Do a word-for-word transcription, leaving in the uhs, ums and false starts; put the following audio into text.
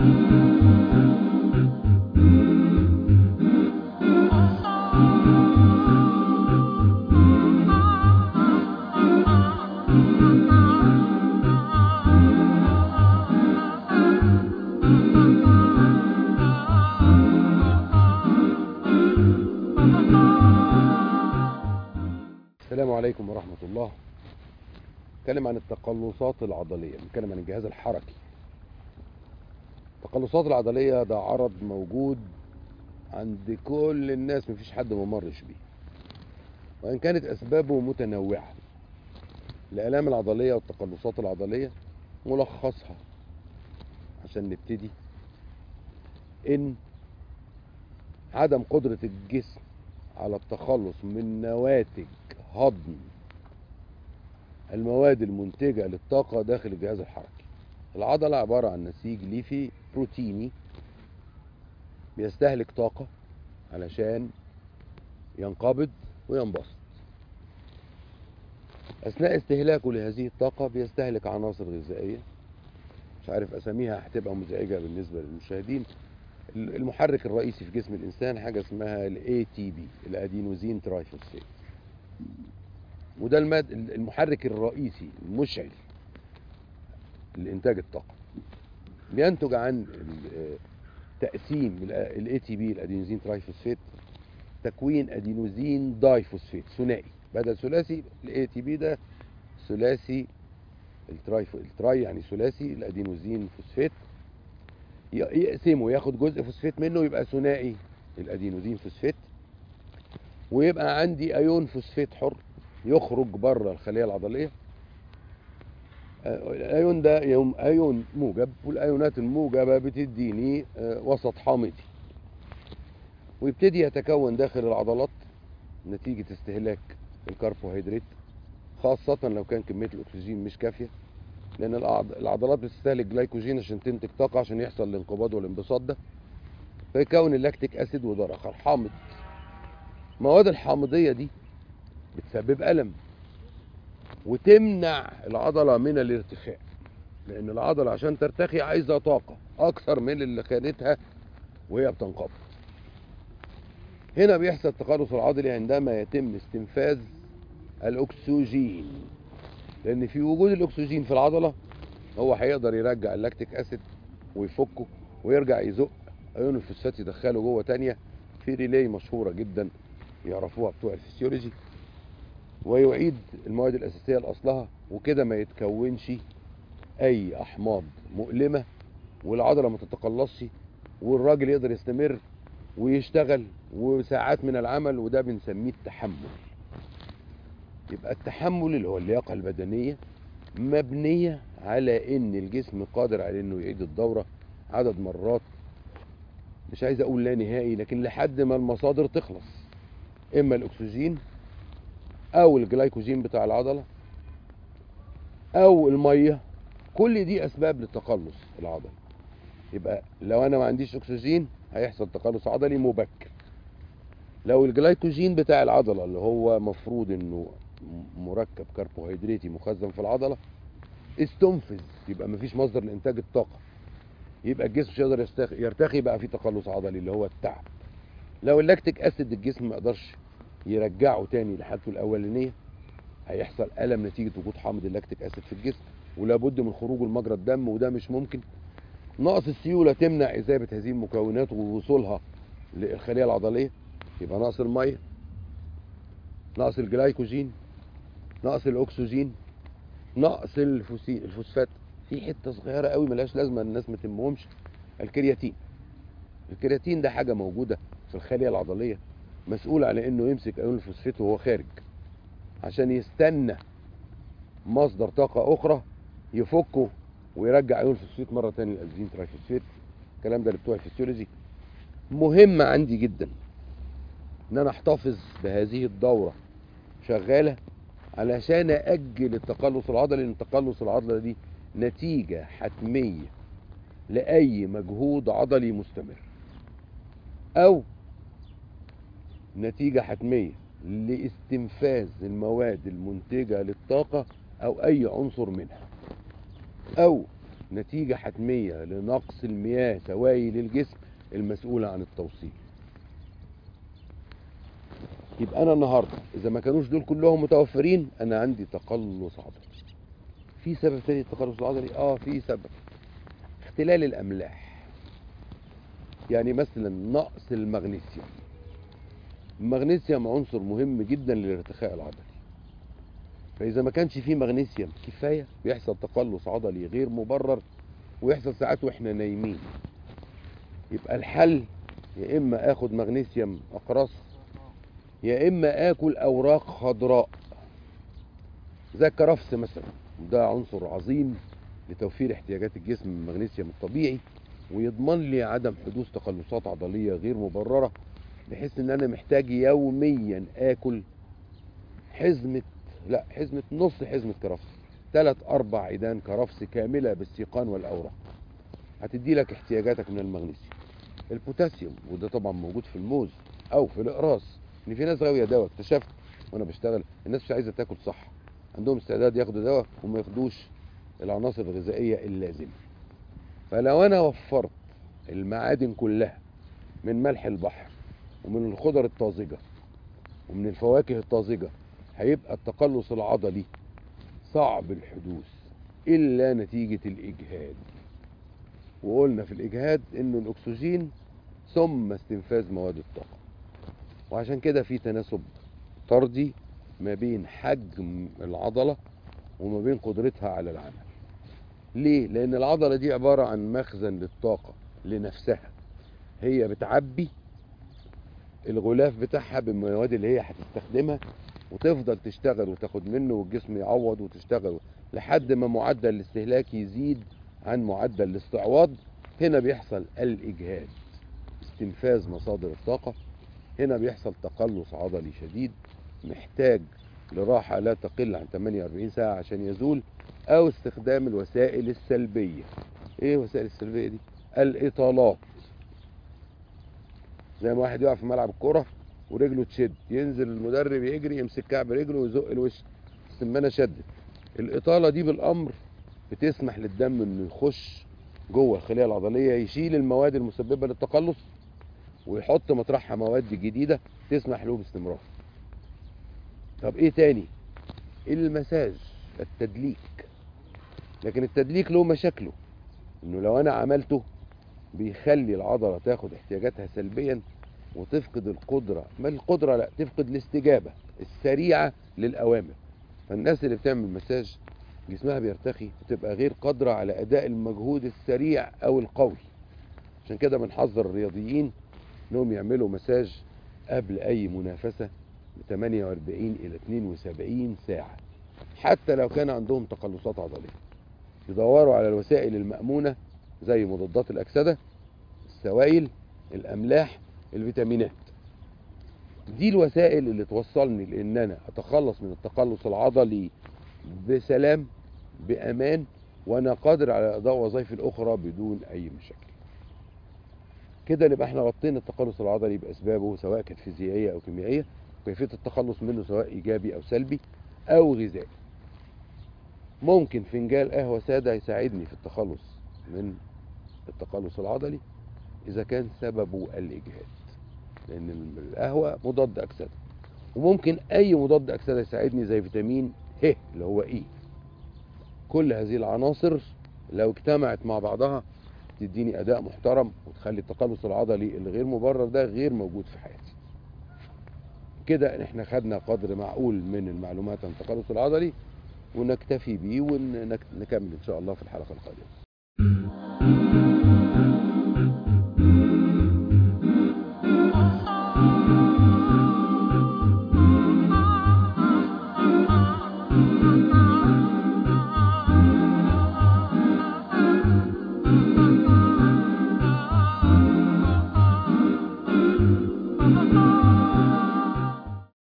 السلام عليكم ورحمة الله. نتكلم عن التقلصات العضلية، نتكلم عن الجهاز الحركي. التقلصات العضلية ده عرض موجود عند كل الناس، مفيش حد ما مرش بيه، وإن كانت أسبابه متنوعة. الآلام العضلية والتقلصات العضلية ملخصها عشان نبتدي إن عدم قدرة الجسم على التخلص من نواتج هضم المواد المنتجة للطاقة داخل الجهاز الحركي. العضلة عبارة عن نسيج ليفي بروتيني بيستهلك طاقة علشان ينقبض وينبسط. أثناء استهلاكه لهذه الطاقة بيستهلك عناصر غذائية، مش عارف أساميها هتبقى مزعجة بالنسبة للمشاهدين. المحرك الرئيسي في جسم الإنسان حاجة اسمها ال إيه تي بي، الأدينوزين ترايفوسفات، وده الماد المحرك الرئيسي المشعل لإنتاج الطاقة. بينتج عن تقسيم ال إيه تي بي الأدينوزين ترايفوسفات تكوين أدينوزين دايفوسفات ثنائي، بدل ثلاثي ال إيه تي بي ده ثلاثي التراي التراي يعني ثلاثي الأدينوزين فوسفات، يقسمه ياخد جزء فوسفات منه يبقى ثنائي الأدينوزين فوسفات، ويبقى عندي أيون فوسفات حر يخرج بره الخلية العضلية. الايون ده يوم ايون موجب، والايونات الموجبه بتديني وسط حامضي، ويبتدي يتكون داخل العضلات نتيجه استهلاك الكربوهيدرات، خاصه لو كان كميه الاكسجين مش كافيه، لان العضلات بتستهلك جلايكوجين عشان تنتج طاقه عشان يحصل الانقباض والانبساط ده، فيكون اللاكتيك اسيد وده اخر حامض. المواد الحامضيه دي بتسبب الم وتمنع العضله من الارتخاء، لأن العضلة عشان ترتخي عايزة طاقة أكثر من اللي خدتها وهي بتنقبض. هنا بيحصل التقلص العضلي عندما يتم استنفاذ الأكسجين، لأن في وجود الأكسجين في العضلة هو هيقدر يرجع اللاكتيك أسيد ويفكه ويرجع يزق أيون الفوسفات يدخله جوه تانية في ريلي مشهورة جدا يعرفوها بتوع الفسيولوجي، ويعيد المواد الأساسية لأصلها، وكده ما يتكونش اي احماض مؤلمه والعضله ما تتقلصش، والراجل يقدر يستمر ويشتغل وساعات من العمل، وده بنسميه التحمل. يبقى التحمل اللي هو اللياقه البدنيه مبنيه على ان الجسم قادر على انه يعيد الدوره عدد مرات، مش عايز اقول لا نهائي، لكن لحد ما المصادر تخلص، اما الاكسجين او الجلايكوجين بتاع العضله او الميه. كل دي اسباب للتقلص العضلي. يبقى لو انا ما عنديش اكسجين هيحصل تقلص عضلي مبكر. لو الجلايكوجين بتاع العضله اللي هو مفروض انه مركب كربوهيدراتي مخزن في العضله استنفذ، يبقى مفيش مصدر لانتاج الطاقه، يبقى الجسم مش يقدر يرتخي، بقى في تقلص عضلي اللي هو التعب. لو اللاكتيك اسيد الجسم ما يقدرش يرجعه تاني لحالته الاولانيه، هيحصل الم نتيجه وجود حامض اللاكتيك اسيد في الجسم، ولابد من خروجه لمجرى الدم، وده مش ممكن. نقص السيوله تمنع اذابه هذه المكونات ووصولها للخليه العضليه، يبقى نقص الميه، نقص الجلايكوجين، نقص الاكسجين، نقص الفوسي الفوسفات. في حته صغيره قوي ملهاش لازمه الناس ما تهمهمش، الكرياتين. الكرياتين ده حاجه موجوده في الخليه العضليه، مسؤول على انه يمسك ايون الفوسفات وهو خارج عشان يستنى مصدر طاقه اخرى يفكه ويرجع ايون الفوسفات مره ثانيه الادينوزين ترايفوسفات. الكلام ده بتوع الفسيولوجي. مهم عندي جدا ان انا احتفظ بهذه الدوره شغاله علشان اجل التقلص العضلي، لان التقلص العضلي دي نتيجه حتميه لاي مجهود عضلي مستمر، او نتيجه حتميه لاستنفاذ المواد المنتجه للطاقه او اي عنصر منها، او نتيجة حتمية لنقص المياه سوائل الجسم المسؤولة عن التوصيل. يبقى أنا النهاردة إذا ما كانوش دول كلهم متوفرين أنا عندي تقلص عضلي. في سبب تاني للتقلص العضلي؟ آه في سبب، اختلال الأملاح. يعني مثلا نقص المغنيسيوم. المغنيسيوم عنصر مهم جدا للارتخاء العضلي، فإذا ما كانش فيه مغنيسيوم كفاية بيحصل تقلص عضلي غير مبرر، ويحصل ساعات واحنا نايمين. يبقى الحل يا إما آخد مغنيسيوم أقراص، يا إما آكل أوراق خضراء زي الكرفس مثلا، ده عنصر عظيم لتوفير احتياجات الجسم من المغنيسيوم الطبيعي، ويضمن لي عدم حدوث تقلصات عضلية غير مبررة، بحيث ان انا محتاج يوميا اكل حزمة، لا حزمة نص حزمة كرفس، ثلاث اربع عيدان كرفس كاملة بالسيقان والاوراق، هتدي لك احتياجاتك من المغنيسيوم. البوتاسيوم وده طبعا موجود في الموز او في الاقراص، ان في ناس غاوية دواء. اكتشفت وانا بشتغل الناس مش عايزة تاكل صح، عندهم استعداد ياخدوا دواء وما ياخدوش العناصر الغذائية اللازمة. فلو انا وفرت المعادن كلها من ملح البحر ومن الخضر الطازجة ومن الفواكه الطازجة، هيبقى التقلص العضلي صعب الحدوث إلا نتيجة الإجهاد. وقلنا في الإجهاد إنه الأكسجين ثم استنفاذ مواد الطاقة، وعشان كده في تناسب طردي ما بين حجم العضلة وما بين قدرتها على العمل. ليه؟ لأن العضلة دي عبارة عن مخزن للطاقة لنفسها، هي بتعبي الغلاف بتاعها بالمواد اللي هي هتستخدمها، وتفضل تشتغل وتاخد منه، والجسم يعوض وتشتغل لحد ما معدل الاستهلاك يزيد عن معدل الاستعواض. هنا بيحصل الإجهاد، استنفاذ مصادر الطاقة. هنا بيحصل تقلص عضلي شديد محتاج لراحة لا تقل عن ثمانية وأربعين ساعة عشان يزول، أو استخدام الوسائل السلبية. إيه وسائل السلبية دي؟ الإطالات. زي ما واحد يقع في ملعب الكرة ورجله تشد، ينزل المدرب يجري يمسك كعب رجله ويزق الوش، السمانة شدت. الإطالة دي بالأمر بتسمح للدم إنه يخش جوه الخلية العضلية، يشيل المواد المسببة للتقلص ويحط مطرحها مواد جديدة تسمح له باستمرار. طب إيه تاني؟ المساج، التدليك. لكن التدليك له مشاكله، إنه لو أنا عملته بيخلي العضلة تاخد احتياجاتها سلبيا وتفقد القدرة، ما القدرة لا، تفقد الاستجابة السريعة للأوامر. فالناس اللي بتعمل مساج جسمها بيرتخي وتبقى غير قادرة على أداء المجهود السريع أو القوي. عشان كده بنحذر الرياضيين إنهم يعملوا مساج قبل أي منافسة ب ثمانية وأربعين إلى اثنين وسبعين ساعة، حتى لو كان عندهم تقلصات عضلية. يدوروا على الوسائل المأمونة زي مضادات الأكسدة، السوائل، الأملاح، الفيتامينات. دي الوسائل اللي توصلني لأن أنا أتخلص من التقلص العضلي بسلام بأمان، وأنا قادر على أداء وظائفي الأخرى بدون أي مشاكل. كده نبقى احنا غطينا التقلص العضلي بأسبابه، سواء كانت فيزيائية أو كيميائية، وكيفية التخلص منه سواء إيجابي أو سلبي أو غذائي. ممكن فنجان قهوة سادة يساعدني في التخلص من التقلص العضلي إذا كان سببه الإجهاد، لأن القهوة مضاد أكسدة. وممكن أي مضاد أكسدة يساعدني زي فيتامين ه اللي هو إي. كل هذه العناصر لو اجتمعت مع بعضها تديني أداء محترم وتخلي التقلص العضلي اللي غير مبرر ده غير موجود في حياتي. كده احنا خدنا قدر معقول من المعلومات عن التقلص العضلي، ونكتفي بيه ونكمل إن شاء الله في الحلقة القادمة.